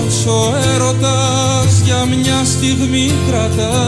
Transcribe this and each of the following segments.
ο έρωτας για μια στιγμή κρατά.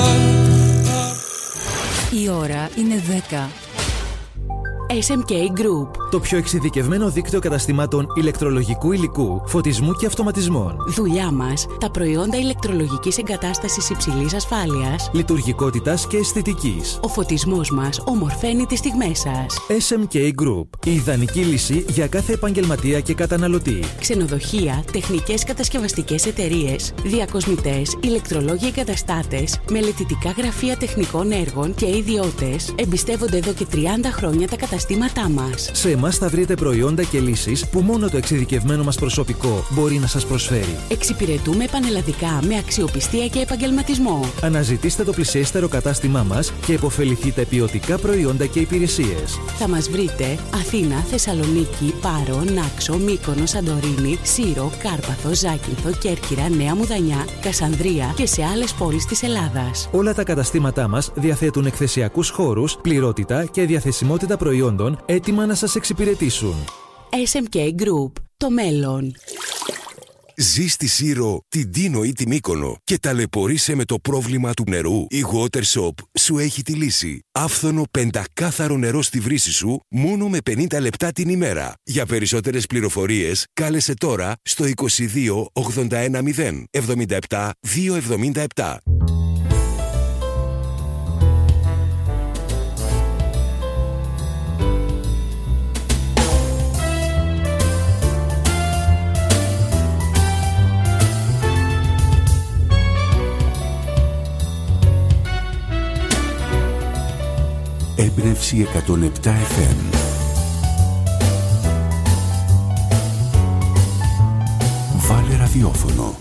Η ώρα είναι 10. SMK Group. Το πιο εξειδικευμένο δίκτυο καταστημάτων ηλεκτρολογικού υλικού, φωτισμού και αυτοματισμών. Δουλειά μας, τα προϊόντα ηλεκτρολογικής εγκατάστασης υψηλής ασφάλειας, λειτουργικότητας και αισθητικής. Ο φωτισμός μας ομορφαίνει τις στιγμές σας. SMK Group. Η ιδανική λύση για κάθε επαγγελματία και καταναλωτή. Ξενοδοχεία, τεχνικές κατασκευαστικές εταιρείες, διακοσμητές, ηλεκτρολόγοι εγκαταστάτες, μελετητικά γραφεία τεχνικών έργων και ιδιώτες εμπιστεύονται εδώ και 30 χρόνια τα καταστήματά μας. Σε εμάς θα βρείτε προϊόντα και λύσεις που μόνο το εξειδικευμένο μας προσωπικό μπορεί να σας προσφέρει. Εξυπηρετούμε πανελλαδικά με αξιοπιστία και επαγγελματισμό. Αναζητήστε το πλησιέστερο κατάστημά μας και επωφεληθείτε ποιοτικά προϊόντα και υπηρεσίες. Θα μας βρείτε Αθήνα, Θεσσαλονίκη, Πάρο, Νάξο, Μύκονο, Σαντορίνη, Σύρο, Κάρπαθο, Ζάκυνθο, Κέρκυρα, Νέα Μουδανιά, Κασανδρία και σε άλλες πόλεις της Ελλάδας. Όλα τα καταστήματά μας διαθέτουν εκθεσιακούς χώρους, πληρότητα και διαθεσιμότητα προϊόντων έτοιμα να σας εξυπηρετήσουν. SMK Group. Το μέλλον. Ζεις στη Σύρο, την Τίνο ή τη Μύκονο και ταλαιπωρείσαι με το πρόβλημα του νερού? Η WaterShop σου έχει τη λύση. Άφθονο πεντακάθαρο νερό στη βρύση σου μόνο με 50 λεπτά την ημέρα. Για περισσότερες πληροφορίες κάλεσε τώρα στο 22 81 0 77 277. Έμπνευση 107 FM. Βάλε ραδιόφωνο.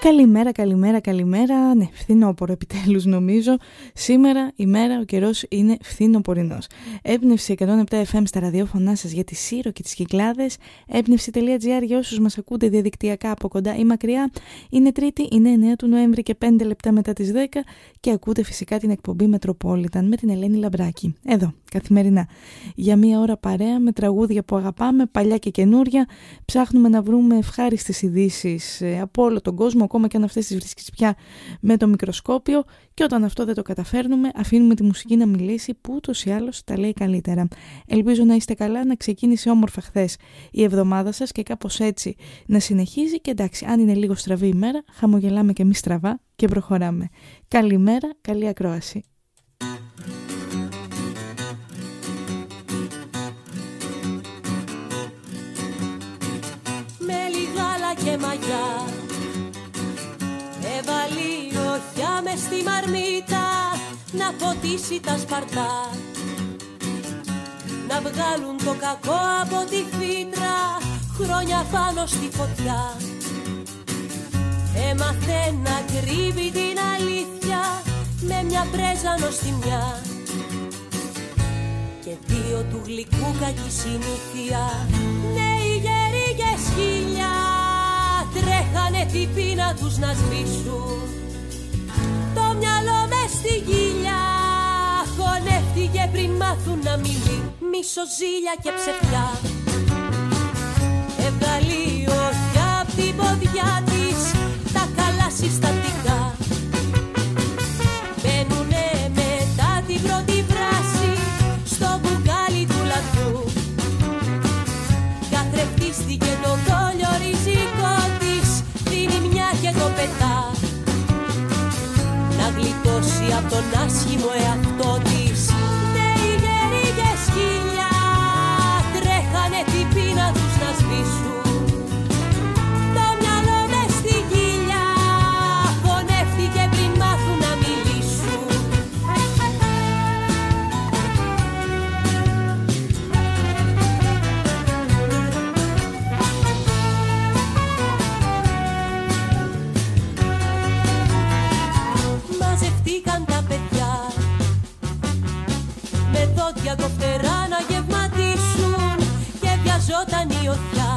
Καλημέρα. Ναι, φθινόπωρο επιτέλους νομίζω. Σήμερα η μέρα, ο καιρός είναι φθινοπορεινός. Έμπνευση 107 FM στα ραδιόφωνά σας για τη Σύρο και τις Κυκλάδες. Έμπνευση.gr για όσους μας ακούτε διαδικτυακά από κοντά ή μακριά. Είναι Τρίτη, είναι 9 του Νοέμβρη και 5 λεπτά μετά τις 10 και ακούτε φυσικά την εκπομπή Metropolitan με την Ελένη Λαμπράκη. Εδώ, καθημερινά. Για μία ώρα παρέα με τραγούδια που αγαπάμε, παλιά και καινούρια. Ψάχνουμε να βρούμε ευχάριστες ειδήσεις από όλο τον κόσμο, ακόμα και αν αυτές τις βρίσκεις πια με το μικροσκόπιο, και όταν αυτό δεν το καταφέρνουμε αφήνουμε τη μουσική να μιλήσει, που ούτως ή άλλως τα λέει καλύτερα. Ελπίζω να είστε καλά, να ξεκίνησε όμορφα χθες η εβδομάδα σας και κάπως έτσι να συνεχίζει, και εντάξει, αν είναι λίγο στραβή η μέρα, χαμογελάμε και εμείς στραβά και προχωράμε. Καλημέρα, καλή ακρόαση. Με λιγάλα και μαγιά έβαλει οχιά μες στη μαρμίτα να ποτίσει τα σπαρτά, να βγάλουν το κακό από τη φύτρα, χρόνια πάνω στη φωτιά. Έμαθε να κρύβει την αλήθεια με μια πρέζα νοστιμιά και δύο του γλυκού κακή συνήθεια. Νέοι γεροί και σκυλιά τρέχανε την πείνα τους να σβήσουν, το μυαλό μες στη γυλιά χωνεύτηκε πριν μάθουν να μιλεί, μισοζήλια και ψευτιά. Έβγαλε οχιά απ' την ποδιά της τα καλά συστατικά, μπαίνουνε μετά την πρώτη βράση στο μπουκάλι του λαδιού. Καθρεφτίστηκε το δόλιο ριζικό της, δίνει μια και το πετά, να γλιτώσει απ' τον άσχημο εαυτό της. Νέοι γεροί και σκυλιά τρέχανε την πείνα τους να σβήσουν, το μυαλό μες στη γυλιά χωνεύτηκε πριν μάθουν να μιλήσουν. Μαζευτήκαν τα παιδιά με δόντια κοφτερά να γευματίσουν και βιαζόταν η οχιά,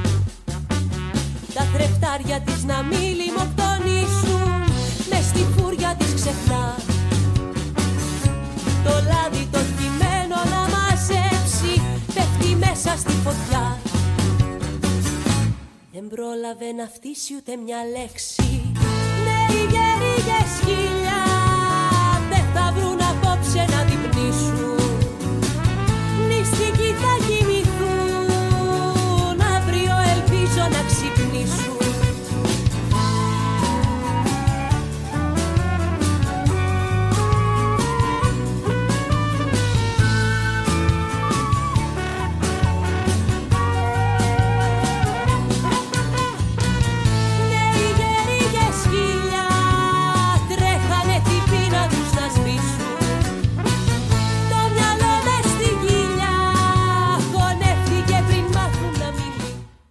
τα θρεφτάρια της να μη λιμοκτονήσουν, μες στη φούρια της ξεχνά το λάδι το χυμένο να μαζέψει, πέφτει μέσα στη φωτιά. Δεν πρόλαβε να φτύσει ούτε μια λέξη. Νέοι γεροί και σκυλιά δεν θα βρουν απόψε να διπνήσουν, νηστικοί θα κοιμηθούν, αύριο ελπίζω να ξυπνήσουν. Νέοι γεροί και σκυλιά τρέχανε την πείνα τους να σβήσουν, το μυαλό μες στη γυλιά χωνεύτηκε πριν μάθουν να μιλεί.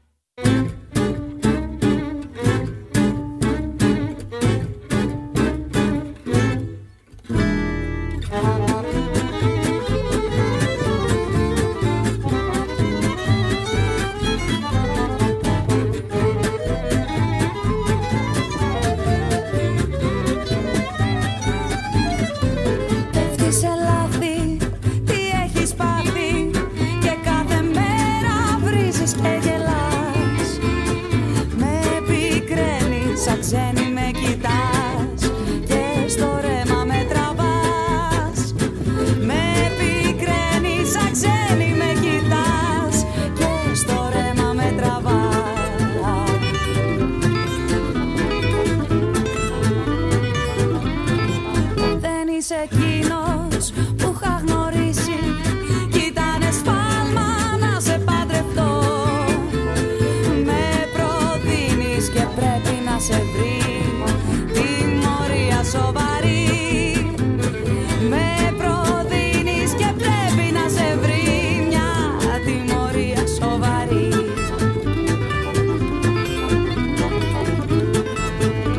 Πέφτεις σε λάθη, τι έχεις πάθει και κάθε μέρα βρίζεις και γελάς. Με πικραίνεις σαν ξένη με κοιτάς και στο ρέμα με τραβάς. Με πικραίνεις σαν ξένη με κοιτάς και στο ρέμα με τραβάς. Δεν είσαι εκείνος που είχα γνωρίσει κι ήτανε σφάλμα να σε παντρευτώ. Με προδίνεις και πρέπει να σε βρει τιμωρία σοβαρή. Με προδίνεις και πρέπει να σε βρει μια τιμωρία σοβαρή.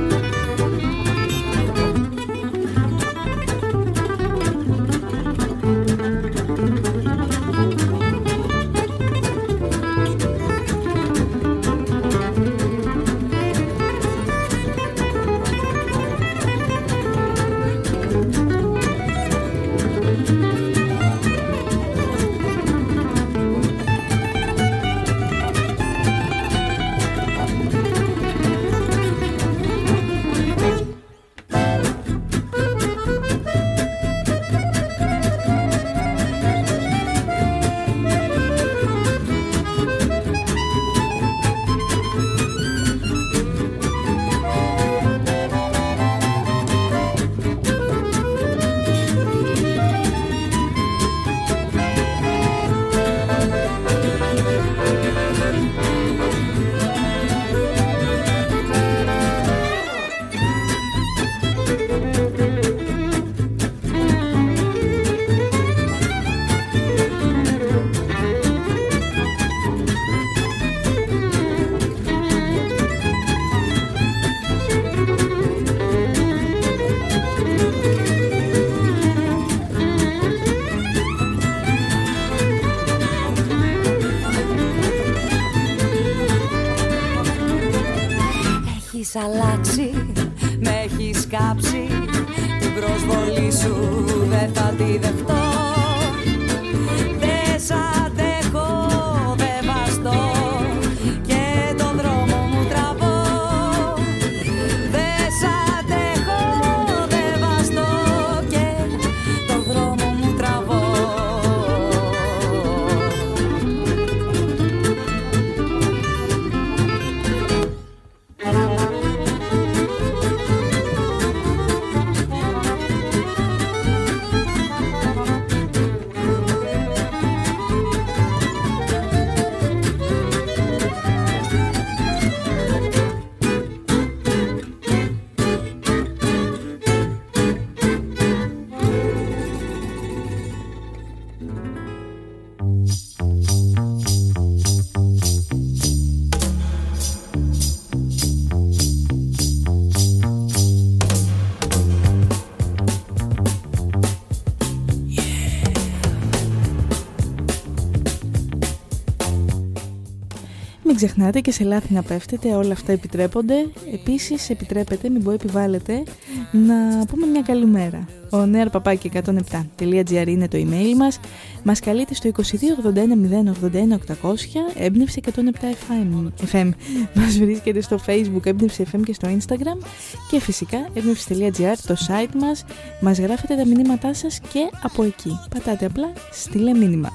κάψει την προσβολή σου, δεν θα τη δεχτώ. Δεν σ' αντέχω, δεν βαστώ και τον δρόμο μου τραβώ. Δεν σ' αντέχω, δεν βαστώ και τον δρόμο μου τραβώ. Μην ξεχνάτε και σε λάθη να πέφτετε, όλα αυτά επιτρέπονται. Επίσης επιτρέπετε, μην πω επιβάλλετε, να πούμε μια καλημέρα. Ο nearpapaki107.gr είναι το email μας. Μας καλείτε στο 2281 081 800, έμπνευση 107 FM. Μας βρίσκεται στο Facebook έμπνευση FM και στο Instagram. Και φυσικά έμπνευση.gr το site μας. Μας γράφετε τα μηνύματά σας και από εκεί. Πατάτε απλά στείλε μήνυμα.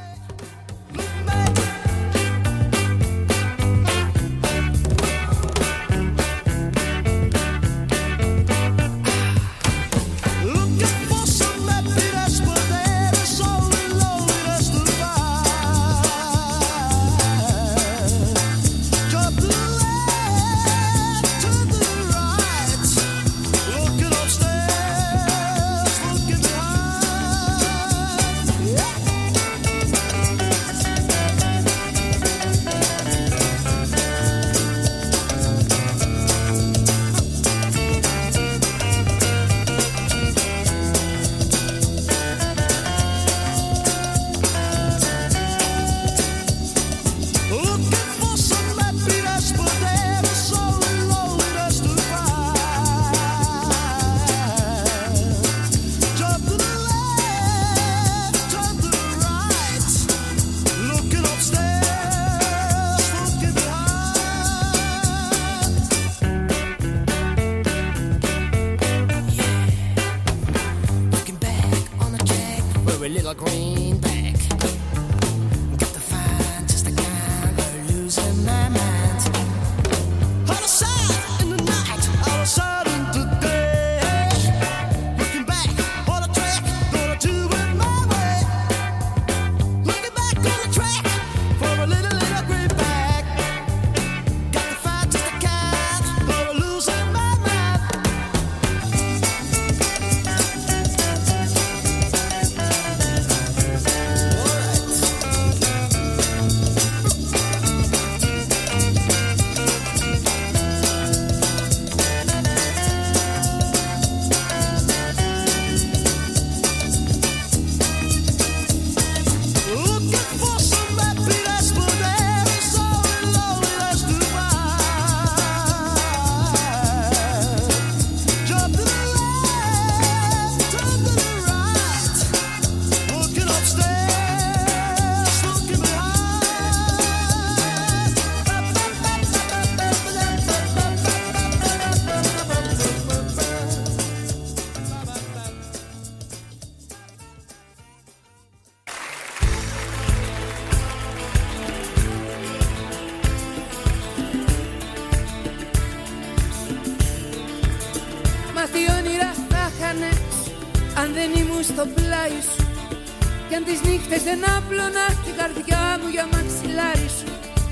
αν δεν ήμουν στο πλάι σου, κι αν τις νύχτες δεν άπλωνα την καρδιά μου για μαξιλάρι σου.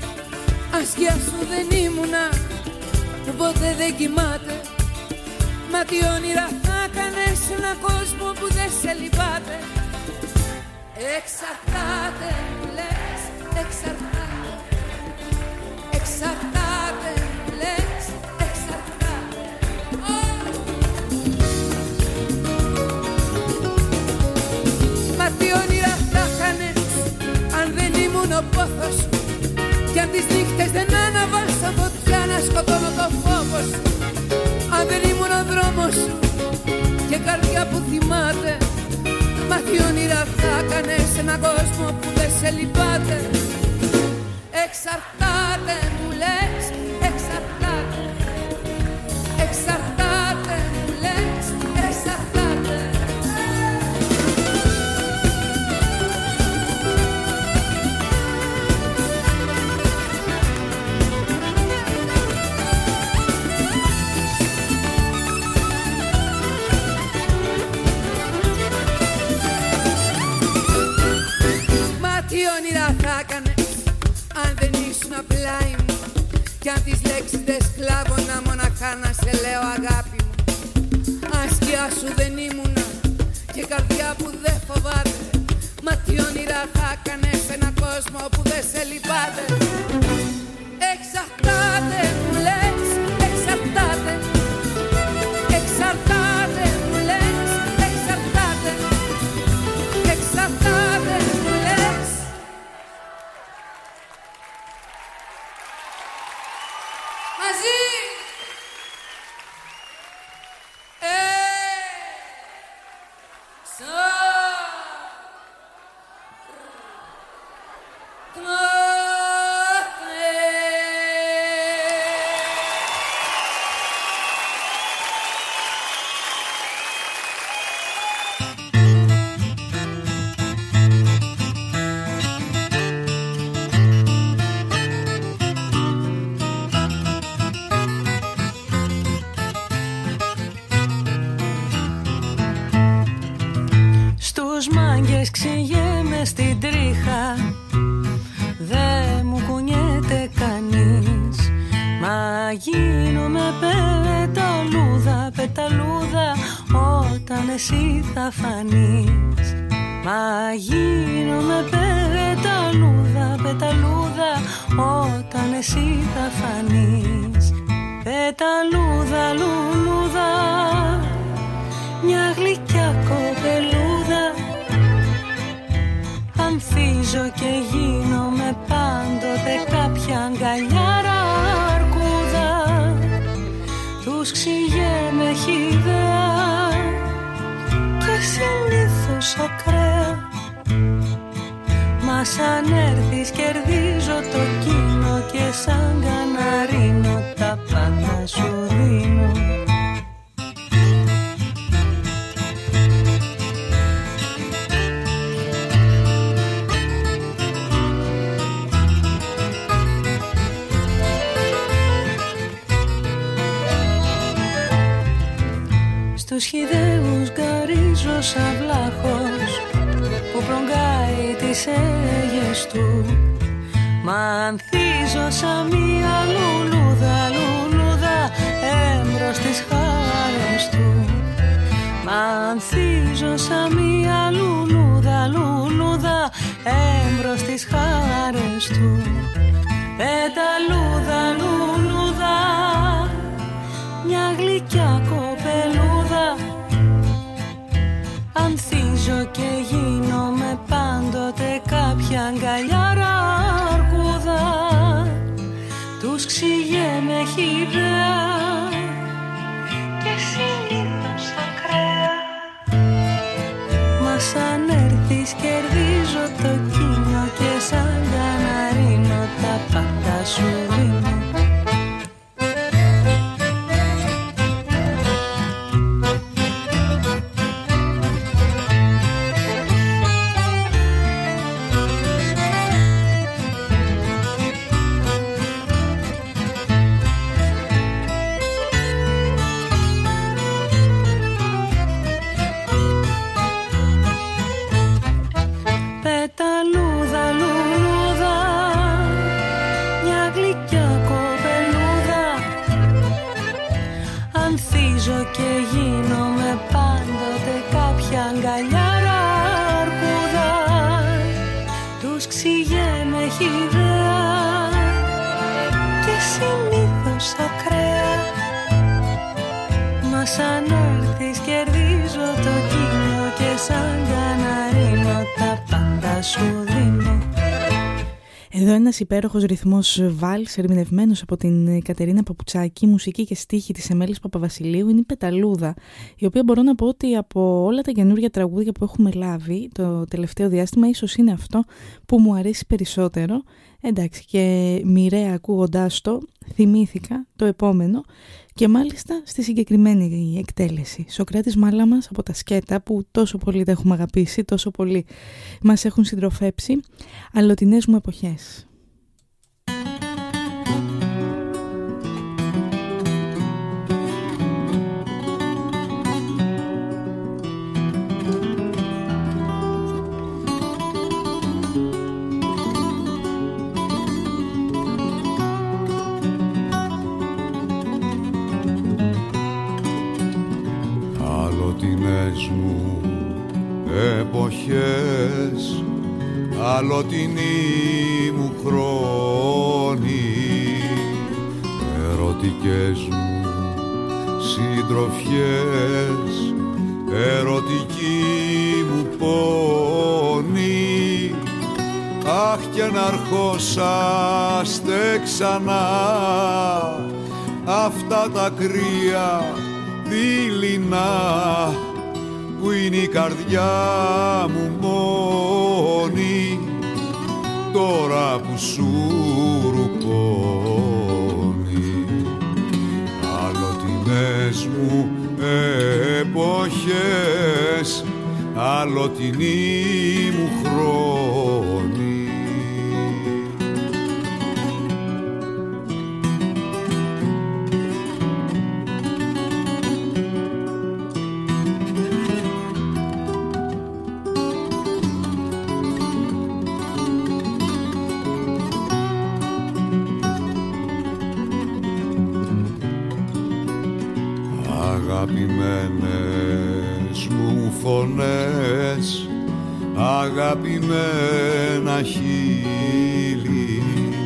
Ασκιά σου δεν ήμουνα, που ποτέ δεν κοιμάται, μα τι όνειρα θα κάνες σε έναν κόσμο που δεν σε λυπάται. Εξαρτάται, λες, εξαρτάται, εξαρτάται, λες, εξαρτάται. Μα τι όνειρα θα κάνες αν δεν ήμουν ο πόθος σου, κι αν τις νύχτες δεν άναβα σαν φωτιά να σκοτώνω το φόβο σου. Αν δεν ήμουν ο δρόμος δρόμο σου και καρδιά που θυμάται. Μα τι όνειρα θα κάνεις σε έναν κόσμο που δεν σε λυπάται. Εξαρτάται μου λες, εξαρτάται. Εξαρτάται μου λες, εξαρτάται. Τι όνειρα θα έκανες αν δεν ήσουν πλάι μου. Κι αν τις λέξεις δεν σκλάβωνα μοναχά να σε λέω αγάπη μου. Αν σκιά σου δεν ήμουνα και καρδιά που δεν φοβάται. Μα τι όνειρα θα έκανες σε έναν κόσμο που δεν σε λυπάται. Εξαρτάται μου λες, εξαρτάται. Εξαρτάται μου λες, εξαρτάται. Εξαρτάται μου λες. Μαζί! Ξηγέμαι στην τρίχα, δε μου κουνιέται κανείς. Μα γίνομαι πεταλούδα, πεταλούδα όταν εσύ θα φανείς. Μα γίνομαι πεταλούδα, πεταλούδα όταν εσύ θα φανείς. Πεταλούδα, λουλούδα, μια γλυκιά κοπελούδα. Ανθίζω και γίνομαι πάντοτε κάποια αγκαλιάρα αρκούδα. Τους ξηγέμαι χυδαία και συνήθως ακραία. Μα σαν έρθεις κερδίζω το κοινό και σαν καναρίνο τα πάντα σου δίνω. Στους χυδαίους γκαρίζω σαν βλάχος που προγκάει τις έγες του. Μα ανθίζω σαν μια λουλούδα, λουλούδα έμπρος τις χάρες του. Μα ανθίζω σαν μια λουλούδα, λουλούδα έμπρος τις χάρες του. Πεταλούδα, λουλούδα, μια γλυκιά κοπελούδα. Ανθίζω και γίνομαι πάντοτε κάποια αγκαλιάρα αρκούδα. Τους ξηγέμαι χυδαία και συνήθως ακραία. Μα σαν έρθεις κερδίζω το κοινό και σαν καναρίνο τα πάντα σου δίνω. Πεταλούδα, λουλούδα, μια γλυκιά κοπελούδα. Ανθίζω και γίνομαι πάντοτε κάποια αγκαλιάρα αρκούδα. Τους ξηγέμαι χυδαία και συνήθως ακραία. Μα σαν έρθεις κερδίζω το κοινό και σαν καναρίνο τα πάντα σου δίνω. Εδώ ένας υπέροχος ρυθμός βάλς ερμηνευμένος από την Κατερίνα Παπουτσάκη, μουσική και στίχη της Εμέλης Παπαβασιλείου, είναι η Πεταλούδα, η οποία μπορώ να πω ότι από όλα τα καινούργια τραγούδια που έχουμε λάβει το τελευταίο διάστημα ίσως είναι αυτό που μου αρέσει περισσότερο. Εντάξει, και μοιραία ακούγοντάς το θυμήθηκα το επόμενο και μάλιστα στη συγκεκριμένη εκτέλεση. Σοκράτης Μάλαμας από τα Σκέτα, που τόσο πολύ τα έχουμε αγαπήσει, τόσο πολύ μας έχουν συντροφέψει. Αλλοτινές μου εποχές. Αλλοτινές μου εποχές, αλλοτινοί μου χρόνοι, ερωτικές μου συντροφιές, ερωτική μου πόνη. Αχ, και να αρχόσαστε ξανά αυτά τα κρύα δειλινά που είναι η καρδιά μου μόνη, τώρα που σου ρουπώνει. Αλλοτινές μου εποχές, αλλοτινοί μου χρόνοι. Αγαπημένες μου φωνές, αγαπημένα χείλη,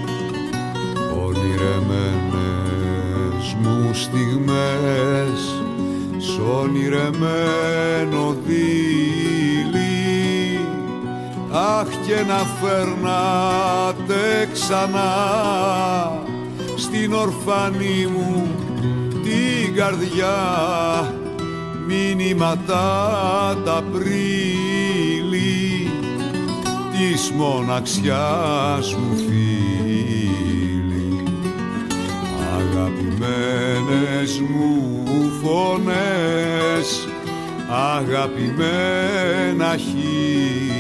ονειρεμένες μου στιγμές, σ' ονειρεμένο δίλη. Αχ, και να φέρνατε ξανά στην ορφανή μου την καρδιά μηνύματα τα πρίλη της μοναξιάς μου φίλη. Αγαπημένες μου φωνές, αγαπημένα χείλη.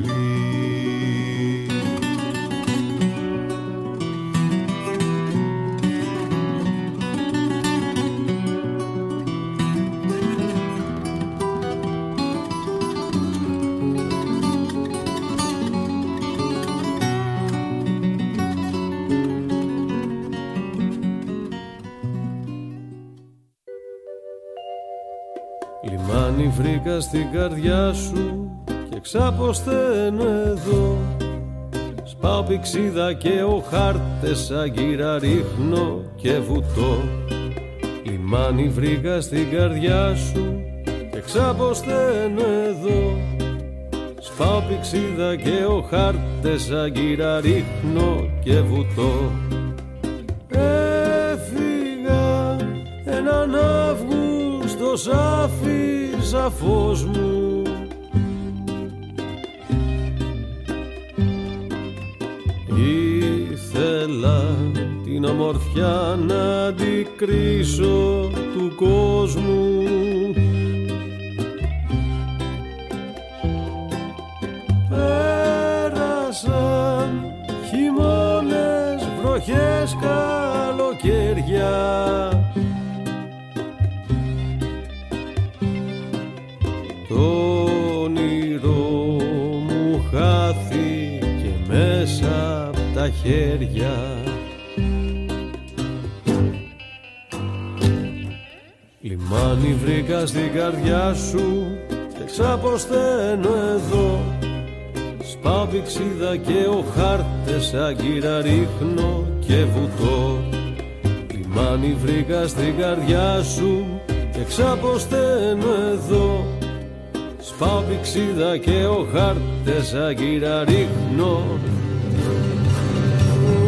Λιμάνι βρήκα στην καρδιά σου και ξαποσταίνω εδώ. Σπάω πηξίδα και ο χάρτες αγκύρα ρίχνω και βουτώ. Λιμάνι βρήκα στην καρδιά σου και ξαποσταίνω εδώ. Σπάω πηξίδα και ο χάρτες αγκύρα ρίχνω και βουτώ. Έφυγα έναν Αύγουστο, σ' άφησα φως μου. Ήθελα την ομορφιά να αντικρίσω του κόσμου. Πέρασαν χειμώνες, βροχές, καλοκαίρια. Το όνειρό μου χάθηκε μέσα απ' τα χέρια. Λιμάνι βρήκα στην καρδιά σου και ξαποσταίνω εδώ. Σπάω πηξίδα και ο χάρτες αγκύρα ρίχνω και βουτώ. Λιμάνι βρήκα στην καρδιά σου και ξαποσταίνω εδώ. Σπάω πηξίδα και ο χάρτες αγκύρα ρίχνω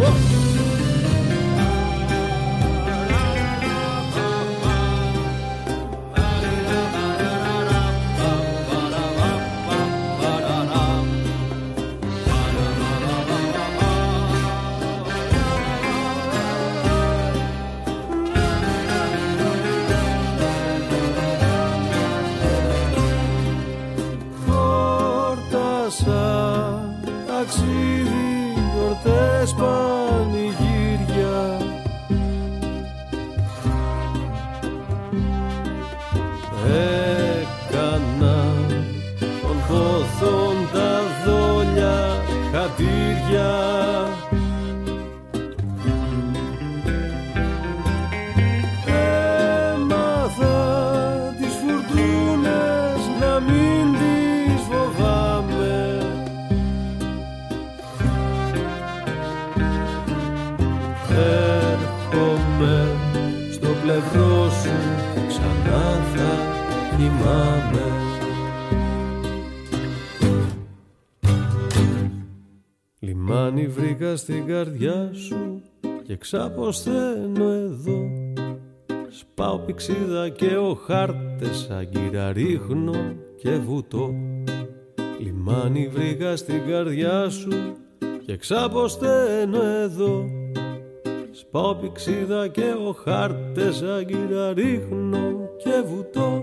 Λιμάνι βρήκα στην καρδιά σου και ξαποσταίνω εδώ. Σπάω πηξίδα και ο χάρτες αγκύρα ρίχνω και βουτώ. Λιμάνι βρήκα στην καρδιά σου και ξαποσταίνω εδώ. Σπάω πηξίδα και ο χάρτες αγκύρα ρίχνω και βουτώ.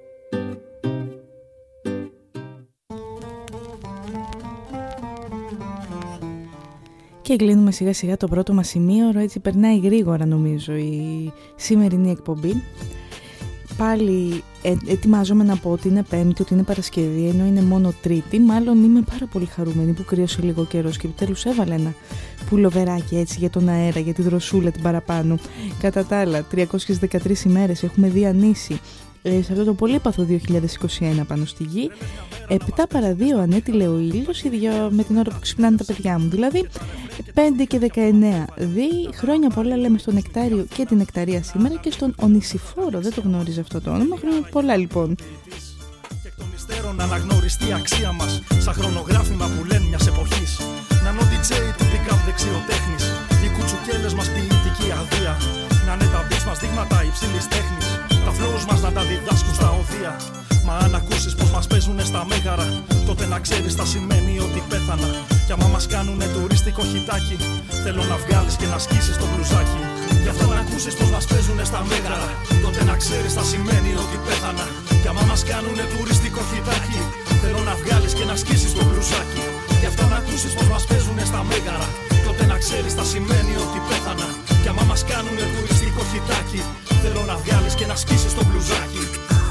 Και κλείνουμε σιγά σιγά το πρώτο μας σημείο, έτσι περνάει γρήγορα νομίζω η σημερινή εκπομπή. Πάλι ετοιμάζομαι να πω ότι είναι Πέμπτη, ότι είναι Παρασκευή, ενώ είναι μόνο Τρίτη. Μάλλον είμαι πάρα πολύ χαρούμενη που κρύωσε λίγο καιρός και επιτέλους έβαλε ένα πουλοβεράκι έτσι για τον αέρα, για τη δροσούλα την παραπάνω. Κατά τα άλλα, 313 ημέρες έχουμε διανύσει σε αυτό το πολύπαθο 2021 πάνω στη γη. 7 παρα 2 ανέτειλε ο ήλιος, ίδιο με την ώρα που ξυπνάνε τα παιδιά μου. Δηλαδή 5 και 19 δι. Χρόνια πολλά λέμε στον Νεκτάριο και την Νεκταρία σήμερα και στον Ονησιφόρο. Δεν το γνώριζε αυτό το όνομα. Χρόνια πολλά λοιπόν. Και εκ των υστέρων αναγνωριστεί η αξία μας σαν χρονογράφημα που λένε μιας εποχής. Νανό DJ του pick-up δεξιοτέχνης. Οι κουτσουκέλες μας ποιητική αδεία. Να είναι τα beats μας δείγματα υψηλής τέχνης. Τα flows μας να τα διδάσκουν στα οδεία. Μα αν ακούσεις πως μας παίζουνε στα μέγαρα, τότε να ξέρεις θα σημαίνει ότι πέθανα. Κι άμα μας κάνουνε τουρίστικο χιτάκι, θέλω να βγάλεις και να σκίσεις το μπλουζάκι. Γι' αυτό να ακούσεις πως μας παίζουνε στα μέγαρα, τότε να ξέρεις θα σημαίνει ότι πέθανα. Κι άμα μας κάνουνε τουρίστικο χιτάκι, θέλω να βγάλεις και να σκίσεις το μπλουζάκι. Γι' αυτό να ακούσεις πως μας παίζουνε στα μέγαρα, τότε να ξέρεις θα σημαίνει ότι πέθανα. Κι άμα μας κάνουνε τουριστικό χιτάκι, θέλω να βγάλεις και να σκίσεις το μπλουζάκι.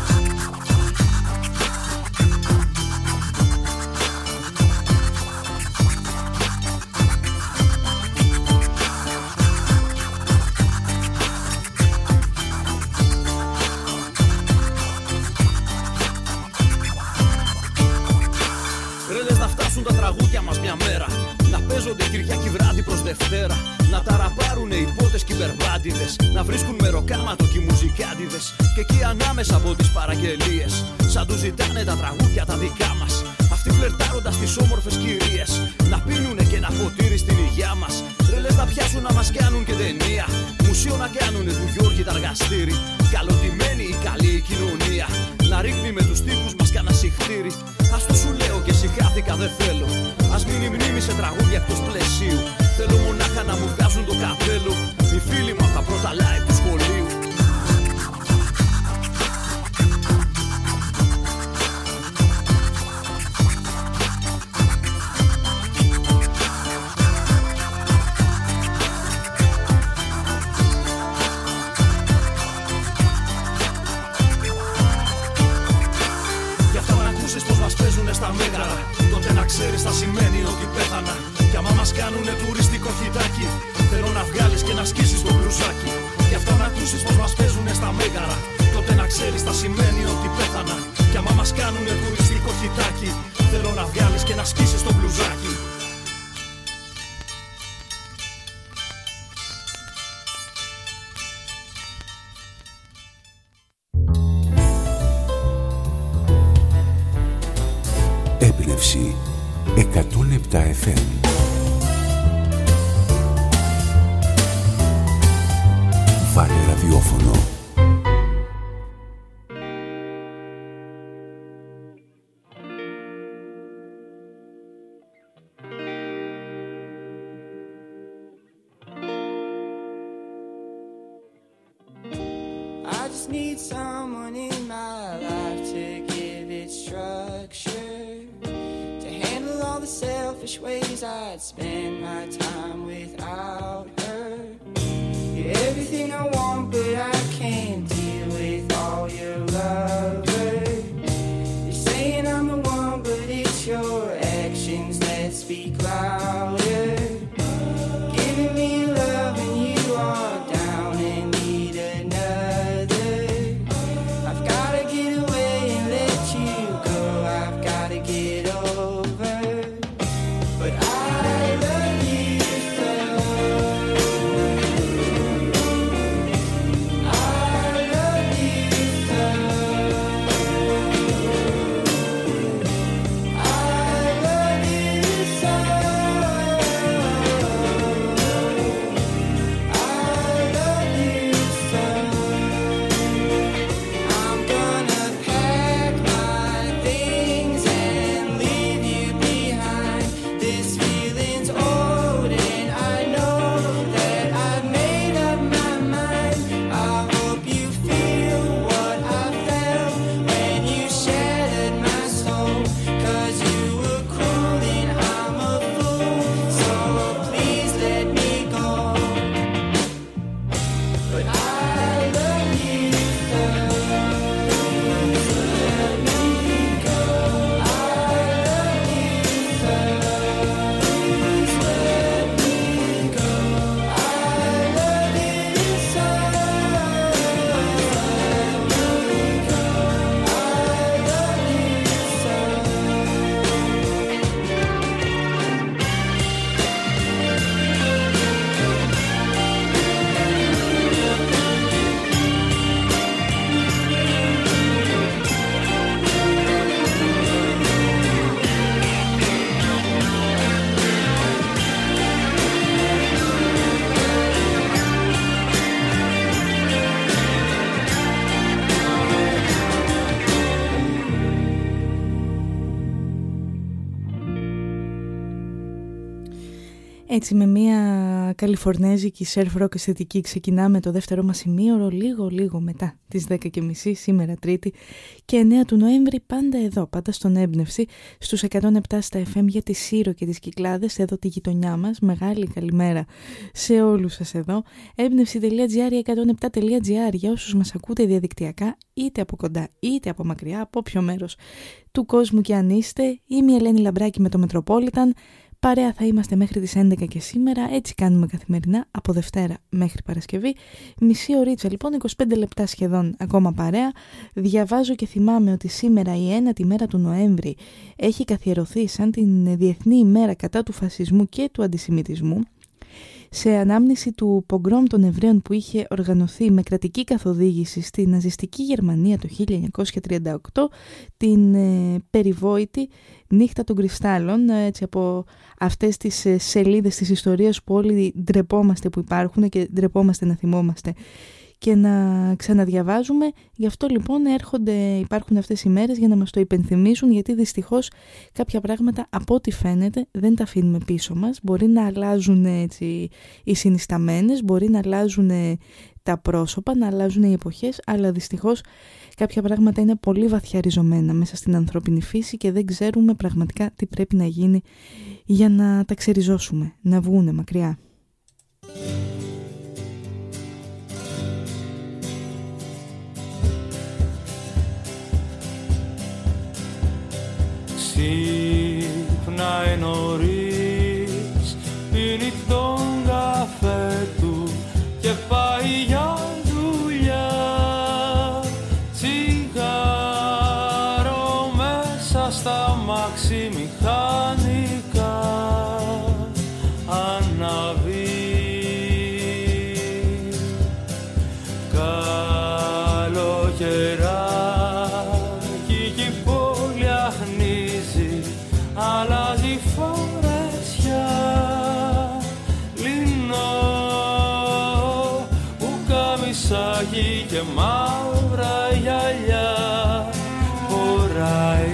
Τα τραγούδια μας μια μέρα να παίζονται Κυριακή βράδυ προς Δευτέρα. Να τα ραπάρουνε οι πότες και οι μπερμπάντιδες. Να βρίσκουν μεροκάματο και οι μουζικάντιδες. Και εκεί ανάμεσα από τις παραγγελίες, σαν τους ζητάνε τα τραγούδια τα δικά μας. Αυτοί φλερτάροντας τις όμορφες κυρίες, να πίνουνε και ένα ποτήρι στην υγειά μας. Τρελές να πιάσουν να μας κάνουν και ταινία. Μουσείο να κάνουνε του Γιώργη τα αργαστήρι. Καλωτημένη η καλή η κοινωνία, να ρίχνει με τους τοίχους μας κανένα συχτήρι. Ας το σου λέω και συχάθηκα δεν θέλω. Ας μείνει μνήμη σε τραγούδια εκτός πλαισίου. Θέλω μονάχα να μου βγάζουν το καπέλο οι φίλοι μου απ' τα πρώτα live του σχολείου. Στα μέγαρα, τότε να ξέρεις θα σημαίνει ότι πέθανα. Κι άμα μας κάνουνε τουριστικό χιτάκι, θέλω να βγάλεις και να σκίσεις το μπλουζάκι. Γι' αυτό να ακούσεις πως μας παίζουνε στα μέγαρα, τότε να ξέρεις θα σημαίνει ότι πέθανα. Κι άμα μας κάνουνε τουριστικό χιτάκι, θέλω να βγάλεις και να σκίσεις το μπλουζάκι. Έμπνευση 107 FM. ραδιόφωνο. Need someone in my life to give it structure, to handle all the selfish ways I'd spend my time without her. You're everything I want, but I can't deal with all your lovers. You're saying I'm the one, but it's your actions that speak louder. Giving me love and you are down and need another. Get over, but I love you so. I love you so. I love you so. I love you so. I'm gonna pack my things and leave you behind. This feeling's old and I know that I've made up my mind. I hope you feel what I felt when you shattered my soul. 'Cause you were cruel and I'm a fool, so please let me go. But I love you so. Let me go. I love you so. Please let me go. I love you so. Let me go. I love you so. Έτσι με μια καλιφορνέζικη surf rock αισθητική ξεκινάμε το δεύτερο μας ημίωρο λίγο μετά τις 10:30 σήμερα Τρίτη και 9 του Νοέμβρη πάντα εδώ, πάντα στον Έμπνευση στους 107 στα FM για τη Σύρο και τις Κυκλάδες εδώ τη γειτονιά μας. Μεγάλη καλημέρα σε όλους σας εδώ. Έμπνευση.gr 107.gr για όσους μας ακούτε διαδικτυακά είτε από κοντά είτε από μακριά, από όποιο μέρος του κόσμου και αν είστε. Είμαι η Ελένη Λαμπράκη με το Μετροπόλιταν. Παρέα θα είμαστε μέχρι τις 11 και σήμερα, έτσι κάνουμε καθημερινά από Δευτέρα μέχρι Παρασκευή. Μισή ωρίτσα λοιπόν, 25 λεπτά σχεδόν ακόμα παρέα. Διαβάζω και θυμάμαι ότι σήμερα η 1η μέρα του Νοέμβρη έχει καθιερωθεί σαν την Διεθνή ημέρα κατά του φασισμού και του αντισημιτισμού. Σε ανάμνηση του πογκρόμ των Εβραίων που είχε οργανωθεί με κρατική καθοδήγηση στη ναζιστική Γερμανία το 1938, την περιβόητη νύχτα των κρυστάλλων, έτσι από αυτές τις σελίδες της ιστορίας που όλοι ντρεπόμαστε που υπάρχουν και ντρεπόμαστε να θυμόμαστε και να ξαναδιαβάζουμε. Γι' αυτό λοιπόν υπάρχουν αυτές οι μέρες για να μας το υπενθυμίσουν, γιατί δυστυχώς κάποια πράγματα από ό,τι φαίνεται δεν τα αφήνουμε πίσω μας. Μπορεί να αλλάζουν έτσι οι συνισταμένες, μπορεί να αλλάζουν τα πρόσωπα, να αλλάζουν οι εποχές, αλλά δυστυχώς κάποια πράγματα είναι πολύ βαθιά ριζωμένα μέσα στην ανθρώπινη φύση και δεν ξέρουμε πραγματικά τι πρέπει να γίνει για να τα ξεριζώσουμε, να βγούνε μακριά. Ξύπναει νωρίς, πίνει τον καφέ του και πάει για δουλειά. Τσιγάρο μέσα στα μάξι μηχανικά αναβεί. Καλοκαιράκι κι η πόλη αχνίζει, αλλάζει φορεσιά. Λινό, ουκαμισάκι και μαύρα γυαλιά φοράει.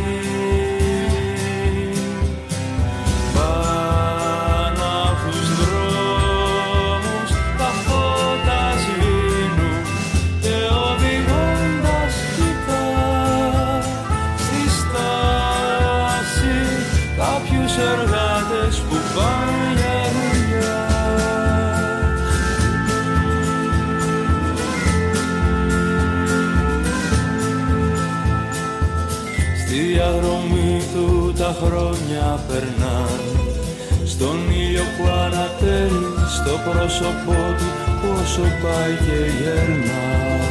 Πάνω από τους δρόμους τα φώτα σβήνουν και οδηγώντας κοιτά στη στάση κάποιους εργάτες που πάνε για δουλειά. Στη διαδρομή του τα χρόνια περνάν, στον ήλιο που ανατέλει στο πρόσωπό του πόσο πάει και γερνά.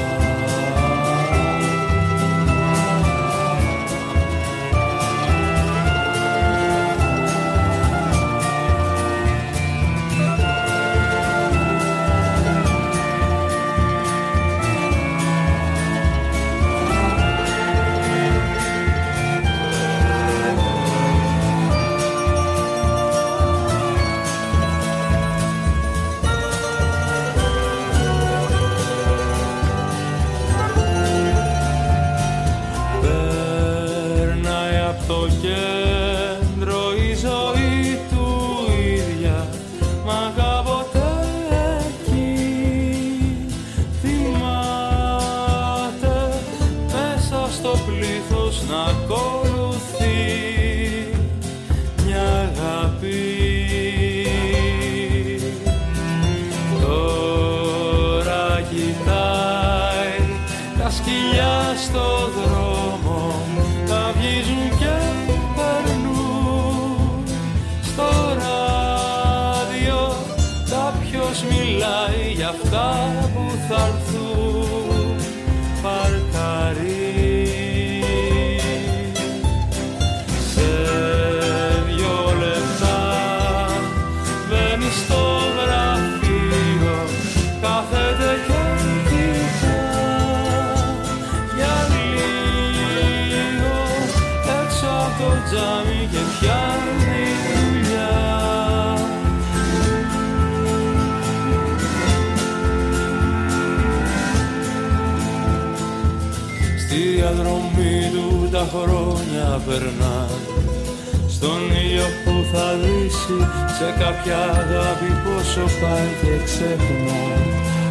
Χρόνια περνά στον ήλιο που θα δύσει σε κάποια αγάπη πόσο πάει και ξεχνά.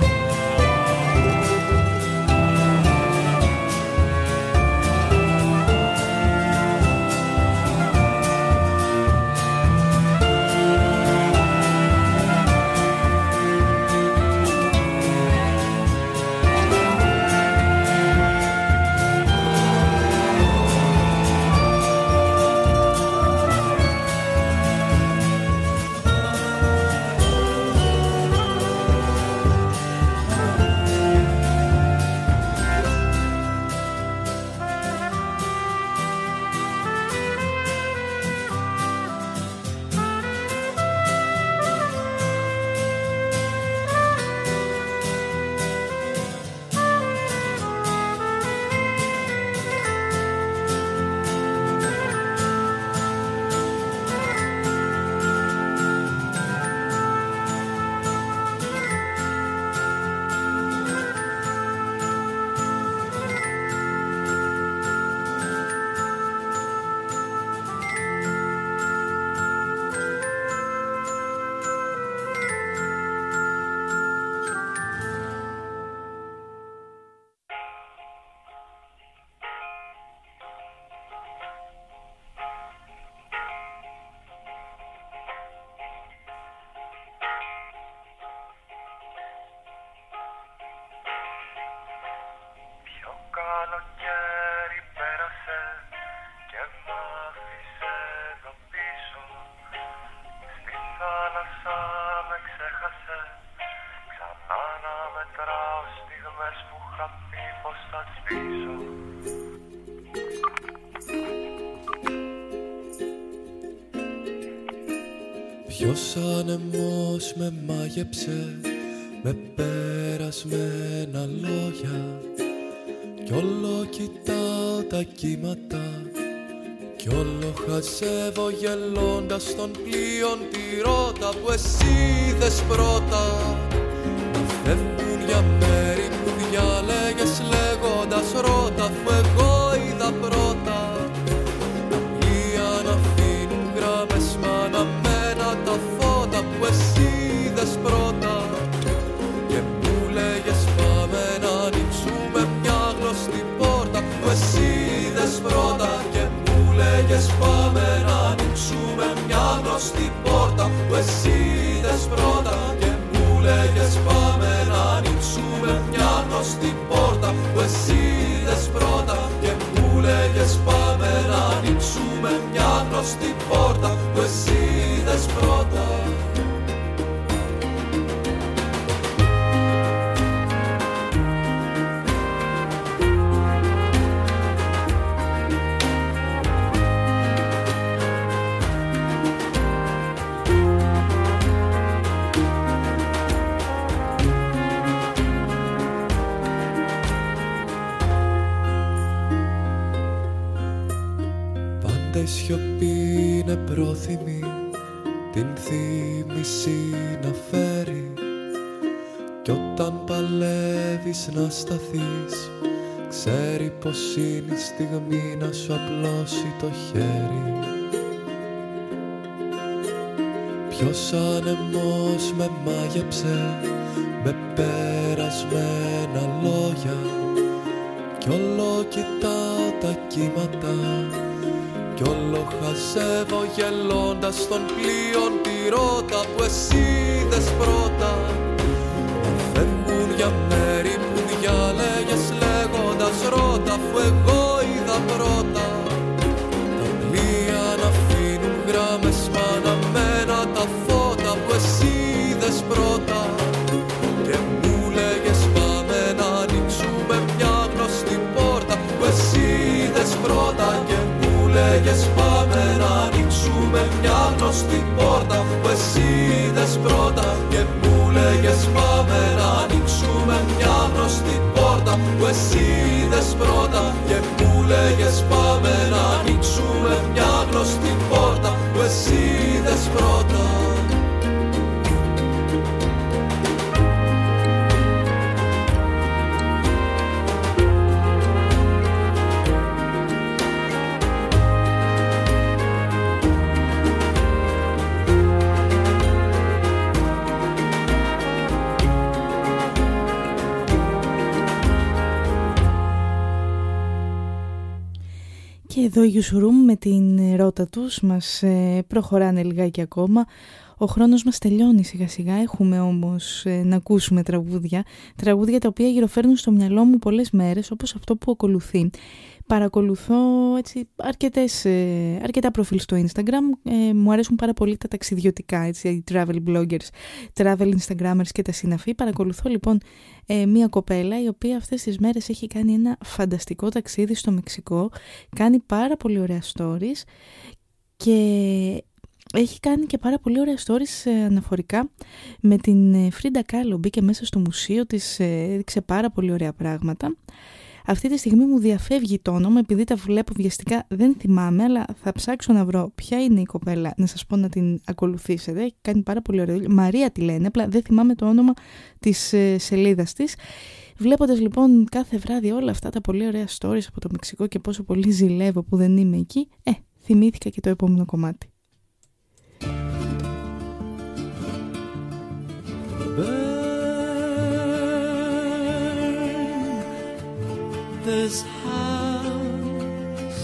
Ποιος άνεμος με μάγεψε με περασμένα λόγια κι όλο κοιτάω τα κύματα κι όλο χαζεύω γελώντας των πλοίων τη ρότα που εσύ είδες πρώτα. φεύγουν για μέρη που διάλεγες λέγοντας ρώτα, αφού εγώ είδα πρώτα τα πλοία να αφήνουν γράμμες μ' αναμένα τα φώτα που εσύ είδες πρώτα και μου λέγες πάμε να ανοίξουμε μια γνωστή πόρτα που εσύ είδες πρώτα και μου λέγες πάμε να ανοίξουμε μια γνωστή πόρτα που εσύ είδες πρώτα και μου λέγες πάμε να ανοίξουμε μια γνωστή πόρτα που εσύ είδες πρώτα και μου λέγες πάμε να ανοίξουμε μια γνωστή πόρτα που εσύ είδες πρώτα. Η σιωπή είναι πρόθυμη την θύμηση να φέρει κι όταν παλεύεις να σταθείς ξέρει πως είναι η στιγμή να σου απλώσει το χέρι. Ποιος άνεμος με μάγεψε με περασμένα λόγια κι όλο κοιτάω τα κύματα κι όλο χαζεύω γελώντας των πλοίων τη ρότα που εσύ είδες πρώτα να φεύγουν για μέρη που διάλεγες λέγοντας ρώτα, αφού εγώ είδα πρώτα τα πλοία να αφήνουν γράμμες μ' αναμένα τα φώτα που εσύ είδες πρώτα και μου λέγες πάμε να ανοίξουμε μια γνωστή πόρτα που εσύ είδες πρώτα και λέγες πάμε να ανοίξουμε μια γνωστή πόρτα που εσύ είδες πρώτα και μου λέγες πάμε να ανοίξουμε μια γνωστή πόρτα που εσύ είδες πρώτα και μου λέγες πάμε να ανοίξουμε μια γνωστή πόρτα που εσύ είδες πρώτα. Και εδώ οι Youth με την ρότα τους μας προχωράνε λιγάκι ακόμα. Ο χρόνος μας τελειώνει σιγά σιγά, έχουμε όμως να ακούσουμε τραγούδια τα οποία γυροφέρνουν στο μυαλό μου πολλές μέρες, όπως αυτό που ακολουθεί. Παρακολουθώ έτσι, αρκετά προφίλ στο Instagram, μου αρέσουν πάρα πολύ τα ταξιδιωτικά, έτσι, οι travel bloggers, travel instagrammers και τα συναφή. Παρακολουθώ λοιπόν μία κοπέλα η οποία αυτές τις μέρες έχει κάνει ένα φανταστικό ταξίδι στο Μεξικό, κάνει πάρα πολύ ωραία stories και έχει κάνει και πάρα πολύ ωραία stories αναφορικά με την Frida Kahlo. Μπήκε μέσα στο μουσείο της, έδειξε πάρα πολύ ωραία πράγματα. Αυτή τη στιγμή μου διαφεύγει το όνομα, επειδή τα βλέπω βιαστικά δεν θυμάμαι, αλλά θα ψάξω να βρω ποια είναι η κοπέλα, να σας πω να την ακολουθήσετε. Έχει κάνει πάρα πολύ ωραία. Μαρία τη λένε, απλά δεν θυμάμαι το όνομα της σελίδας της. Βλέποντας λοιπόν κάθε βράδυ όλα αυτά τα πολύ ωραία stories από το Μεξικό και πόσο πολύ ζηλεύω που δεν είμαι εκεί, θυμήθηκα και το επόμενο κομμάτι. This house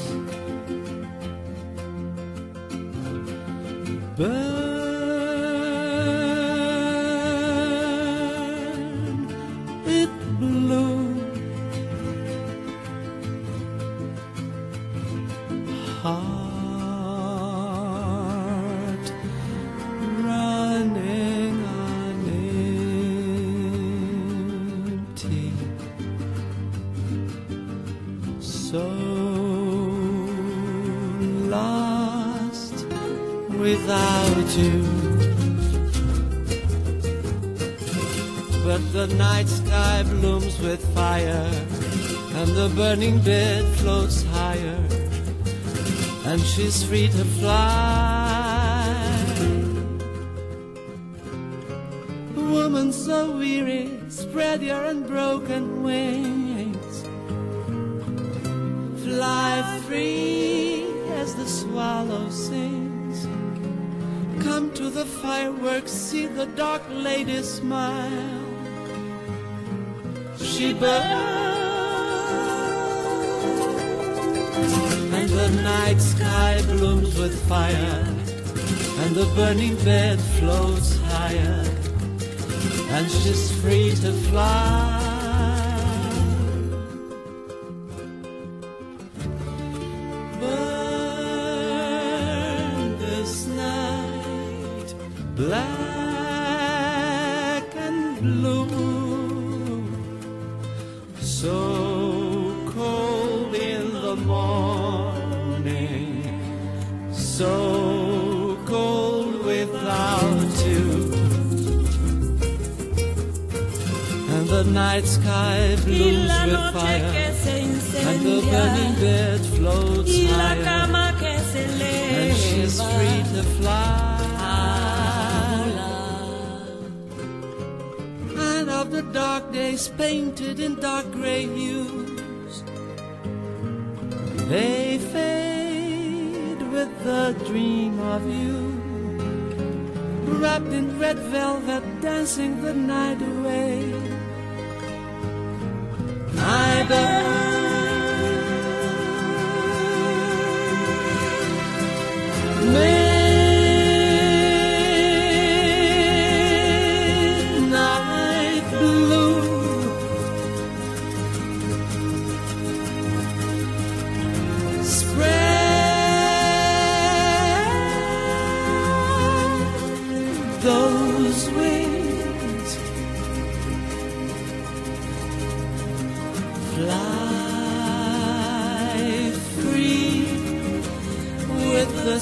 burn it blue, heart running on empty. So lost without you, but the night sky blooms with fire and the burning bed floats higher and she's free to fly. A woman so weary spread your unbroken wings, fly free as the swallow sings. Come to the fireworks, see the dark lady smile. She burns, and the night sky blooms with fire, and the burning bed floats higher, and she's free to fly. Burn this night black and blue, so cold in the morning, so cold without you. And the night sky blooms with fire, and the burning bed floats higher, and she's free to fly. And of the dark days painted in dark gray hues, they fade with the dream of you, wrapped in red velvet, dancing the night away. I burn midnight blue, spread those wings, fly free with the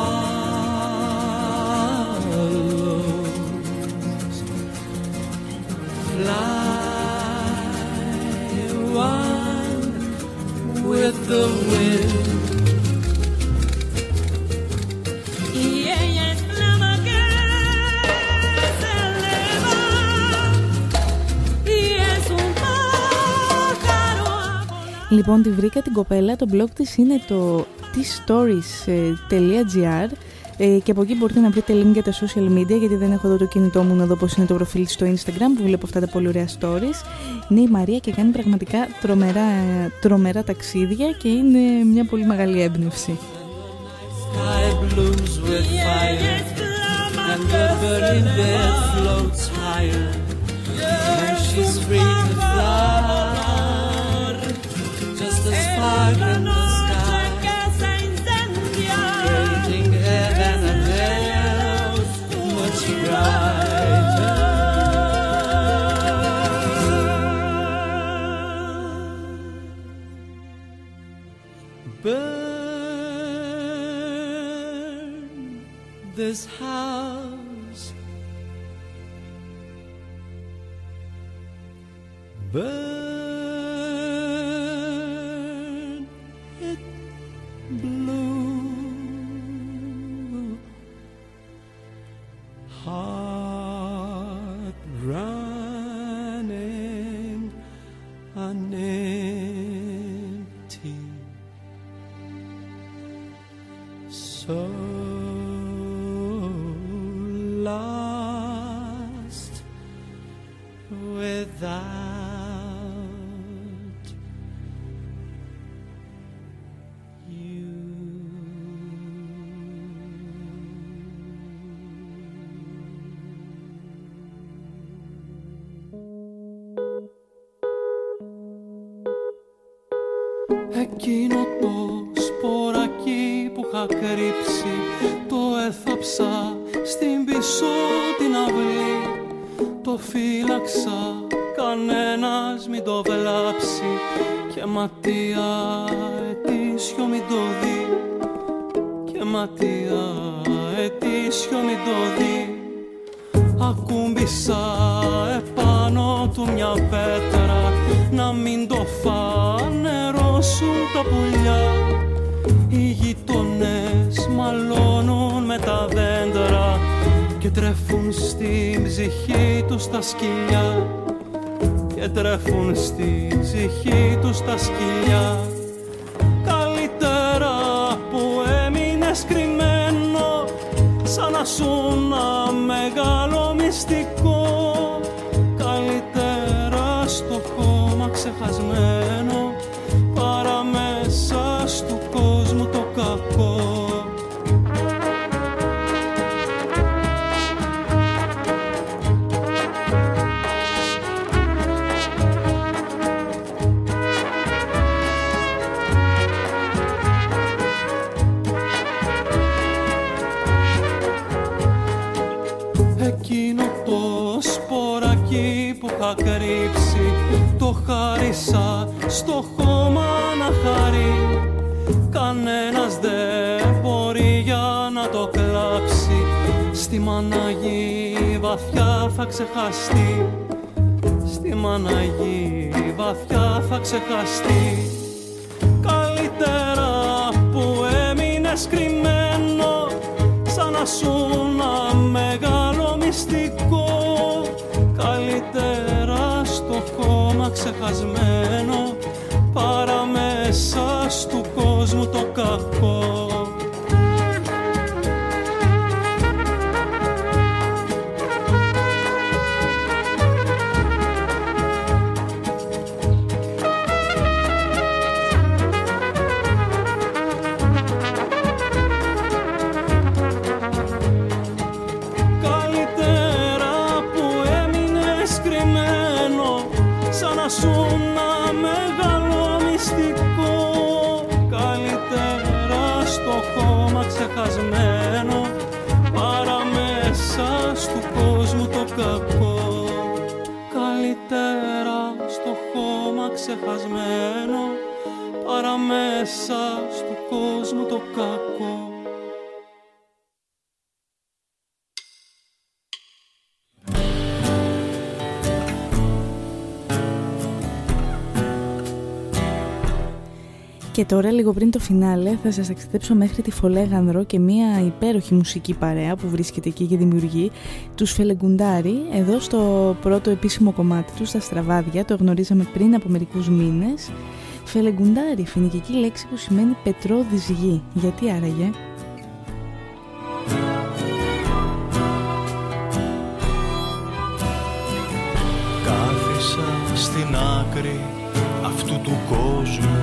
swallows, fly one with the wind. Λοιπόν, τη βρήκα την κοπέλα, το blog της είναι το tstories.gr και από εκεί μπορείτε να βρείτε link για τα social media, γιατί δεν έχω εδώ το κινητό μου να δω πώς είναι το προφίλ στο Instagram που βλέπω αυτά τα πολύ ωραία stories. Είναι η Μαρία και κάνει πραγματικά τρομερά ταξίδια και είναι μια πολύ μεγάλη έμπνευση. The spark in the sky, creating heaven and hell much brighter. Burn this house, burn blue, heart running on empty, so lost without you. Εκείνο το σποράκι που είχα κρύψει το έθαψα στην πίσω την αυλή. Το φύλαξα, κανένας μην το βλάψει και ματία ετήσιο μην το δει, και ματία ετήσιο μην το δει. Ακούμπησα επάνω του μια πέτρα να μην το φανερώσουν τα πουλιά. Οι γείτονες μαλώνουν με τα δέντρα και τρέφουν στην ψυχή τους τα σκυλιά. και τρέφουν στη ψυχή τους τα σκυλιά. Καλύτερα που έμεινες κρυμμένο, σαν να σου ένα μεγάλο μυστικό. Καλύτερα στο χώμα ξεχασμένο, παρά μέσα στου κόσμου το κακό. Εκείνο το σποράκι που είχα κρύψει, το χάρισα στο χώμα να χαρεί. Κανένας δεν μπορεί για να το κλάψει, στη μαναγή βαθιά θα ξεχαστεί. Στη μαναγή βαθιά θα ξεχαστεί. Καλύτερα που έμεινες κρυμμένο, σαν να σου ένα μεγάλο μυστικό. Καλύτερα στο χώμα ξεχασμένο, παρά μέσα στου κόσμου το κακό. Σου ένα μεγάλο μυστικό. Καλύτερα στο χώμα ξεχασμένο, παρά μέσα στου κόσμου το κακό. Καλύτερα στο χώμα ξεχασμένο, παρά μέσα στου κόσμου το κακό. Και τώρα, λίγο πριν το φινάλε, θα σας ταξιδέψω μέχρι τη Φολέγανδρο και μια υπέροχη μουσική παρέα που βρίσκεται εκεί και δημιουργεί, τους Φελεγκουντάρι. Εδώ στο πρώτο επίσημο κομμάτι τους, στα Στραβάδια, το γνωρίζαμε πριν από μερικούς μήνες. Φελεγκουντάρι, φοινικική λέξη που σημαίνει πετρώδης γη. Γιατί άραγε? Κάθισα στην άκρη αυτού του κόσμου,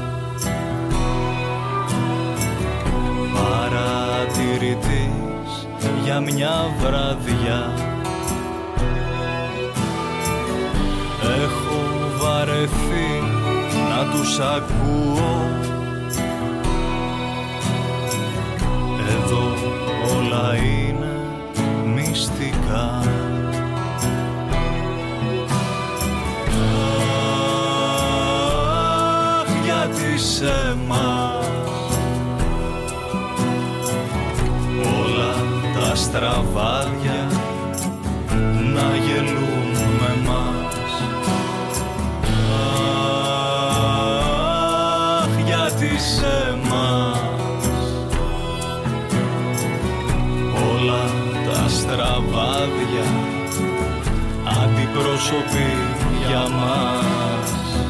παρατηρητής για μια βραδιά. Έχω βαρεθεί να τους ακούω. Εδώ όλα είναι μυστικά. Αχ, γιατί σε μας τα στραβάδια να γελούν με μας. Αχ, γιατί σε μας όλα τα στραβάδια αντιπρόσωποι για μας.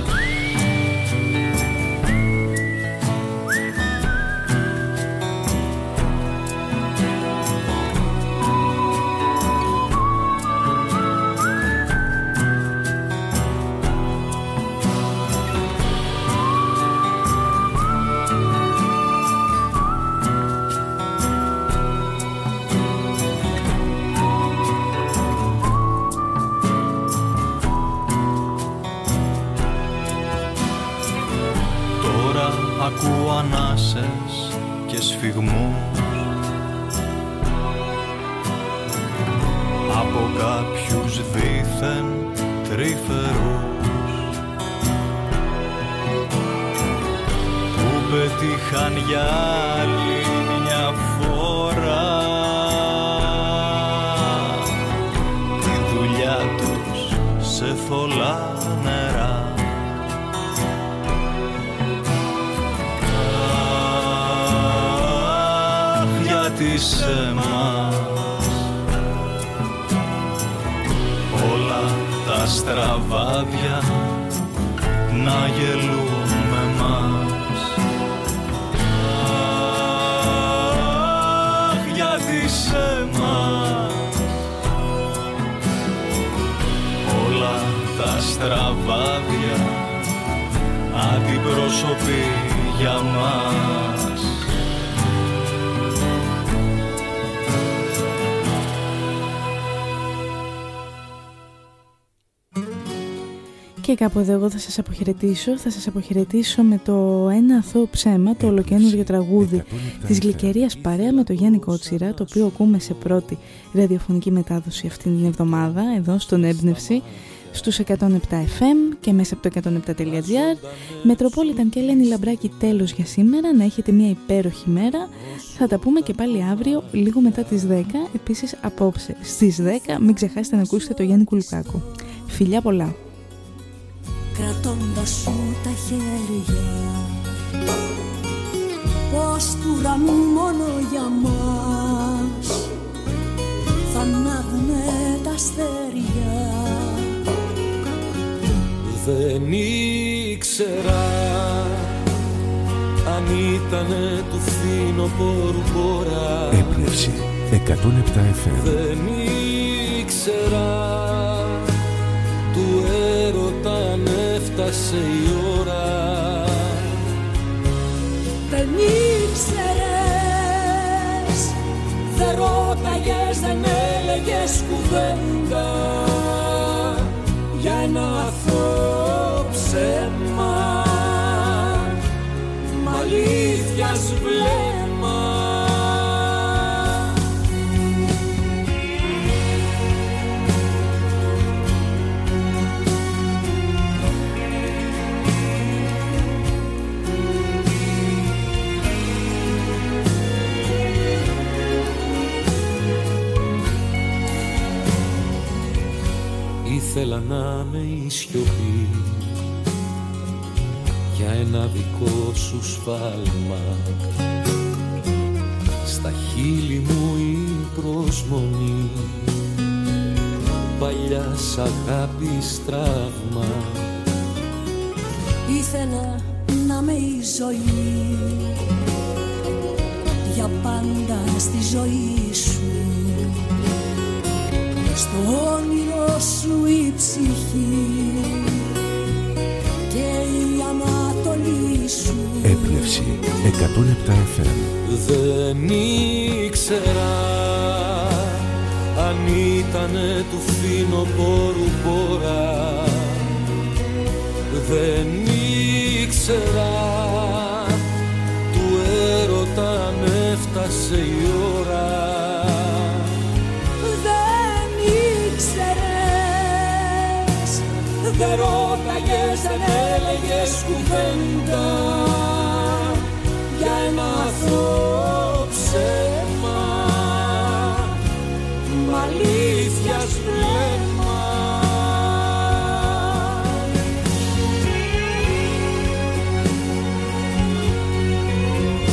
Ακούω ανάσες και σφιγμούς από κάποιους δήθεν τρυφερούς που πετύχαν για άλλη μια φορά τη δουλειά τους σε θολά νερά. Σε μας όλα τα στραβάδια να γελούμε μας. Αχ, γιατί σε μας όλα τα στραβάδια αντιπροσωπεί για μας. Και κάπου εδώ εγώ θα σας αποχαιρετήσω με το Ένα αθώο ψέμα, το ολοκαίνουργιο τραγούδι της Γλυκερίας παρέα με το Γιάννη Κότσιρα, το οποίο ακούμε σε πρώτη ραδιοφωνική μετάδοση αυτήν την εβδομάδα εδώ στον Έμπνευση στους 107 FM και μέσα από το 107.gr. Μετροπόλιταν και Ελένη Λαμπράκη, τέλος για σήμερα. Να έχετε μια υπέροχη μέρα. Θα τα πούμε και πάλι αύριο λίγο μετά τις 10. Επίσης απόψε στις 10 μην ξεχάσετε να ακούσετε το Γιάννη Κουλουκάκο. Φιλιά πολλά. Κρατώντας σου τα χέρια, πως του ουρανού μόνο για μας θα ανάβουνε τα αστέρια. Δεν ήξερα αν ήτανε του φθινοπόρου πόρα. Έμπνευση 107 FM. Δεν ήξερα του έρωτα αν έφτασε η ώρα. Δεν ήξερες, δεν ρώταγες, δεν έλεγες κουβέντα για ένα αθώο ψέμα, μ' αλήθειας βλέμμα. Ήθελα να με η σιωπή για ένα δικό σου σφάλμα. Στα χείλη μου η προσμονή παλιάς αγάπης τραύμα. Ήθελα να με η ζωή για πάντα στη ζωή σου, στο όνειρο σου η ψυχή και η ανατολή σου. Έμπνευση 107 FM. Δεν ήξερα αν ήτανε του φθινοπόρου πόρα. Δεν ήξερα του έρωτα αν έφτασε η ώρα. Δεν ρώταγες, δεν έλεγες κουβέντα